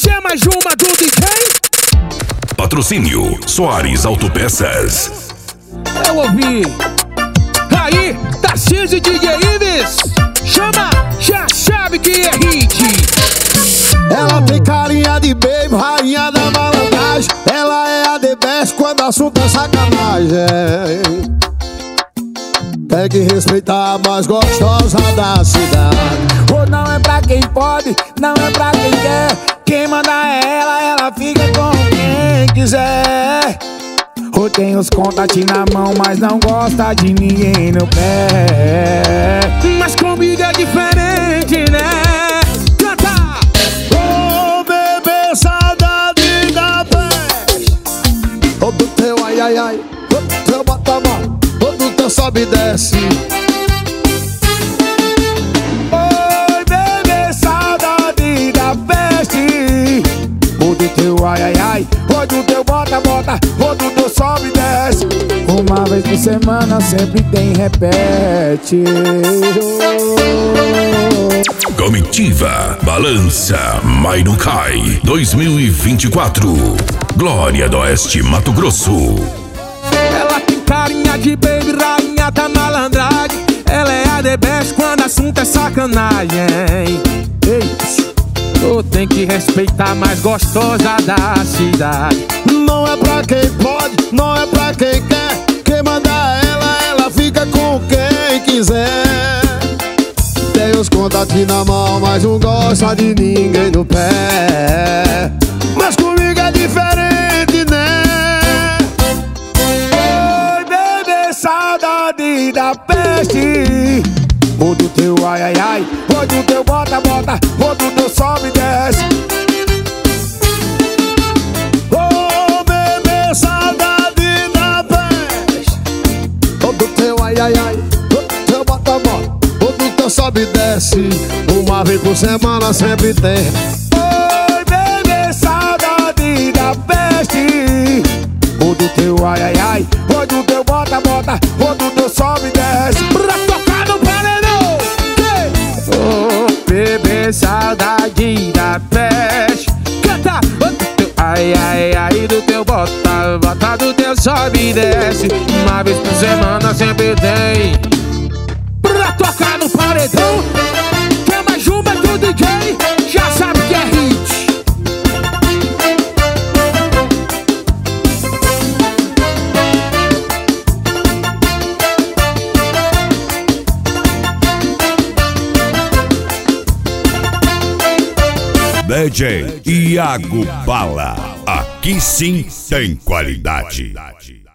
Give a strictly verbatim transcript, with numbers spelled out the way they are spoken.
Quer mais uma do D J? Patrocínio Soares Autopeças. Eu ouvi. Aí, Tarcísio e D J Ives. Chama, já sabe que é hit. Ela tem carinha de baby, rainha da malandragem. Ela é a the best quando o assunto é sacanagem. Tem que respeitar a mais gostosa da cidade. Ou não é pra quem pode, não é pra quem quer. Quem manda é ela, ela fica com quem quiser. Ou tem os contatinhos na mão, mas não gosta de ninguém no pé. Mas comigo é diferente, né? Canta! Ô bebê, saudade da peste. Ô do teu ai ai ai, ô do teu bota a mão, ô do teu sobe e desce. Oi, bebê, saudade da peste. O do teu ai ai ai, o do teu bota bota, o do teu sobe e desce. Uma vez por semana sempre tem repete. Comitiva Balança, mas não cai. dois mil e vinte e quatro. Glória do Oeste, Mato Grosso. Ela tem carinha de baby, rainha da malandragem. Ela é a the best quando o assunto é sacanagem. Ei, tu tem que respeitar a mais gostosa da cidade. Não é pra quem pode, não é pra quem quer. Quem manda ela, ela fica com quem quiser. Tem os contatinhos na mão, mas não gosta de ninguém no pé. Mas comigo é diferente, né? Oi, bebê, saudade da peste. O do teu ai ai ai, o do teu bota bota, o do teu sobe e desce. Ô bebê, saudade da peste. O do teu ai ai ai, o do teu bota bota, o do teu sobe e desce. Uma vez por semana sempre tem. Oi, bebê, saudade da peste. O do teu ai ai ai, o do teu bota bota, o do teu sobe e desce. Pra tocar no paredão. Oh, bebê, saudade da peste. Canta! Ai, ai, ai, do teu bota, bota do teu sobe e desce. Uma vez por semana sempre tem. Pra tocar no paredão. Quer mais uma do D J? Já sabe que é hit. D J Iago Bala. Aqui sim tem qualidade.